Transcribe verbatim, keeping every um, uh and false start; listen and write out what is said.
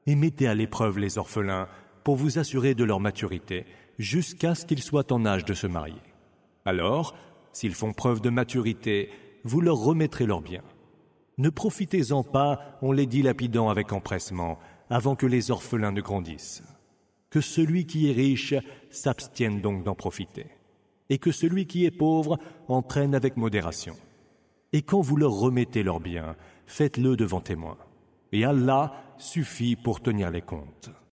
et mettez à l'épreuve les orphelins pour vous assurer de leur maturité jusqu'à ce qu'ils soient en âge de se marier. Alors, s'ils font preuve de maturité, vous leur remettrez leurs biens. Ne profitez-en pas en les dilapidant avec empressement avant que les orphelins ne grandissent. Que celui qui est riche s'abstienne donc d'en profiter, et que celui qui est pauvre en prenne avec modération. Et quand vous leur remettez leurs biens, faites-le devant témoins. Et Allah suffit pour tenir les comptes.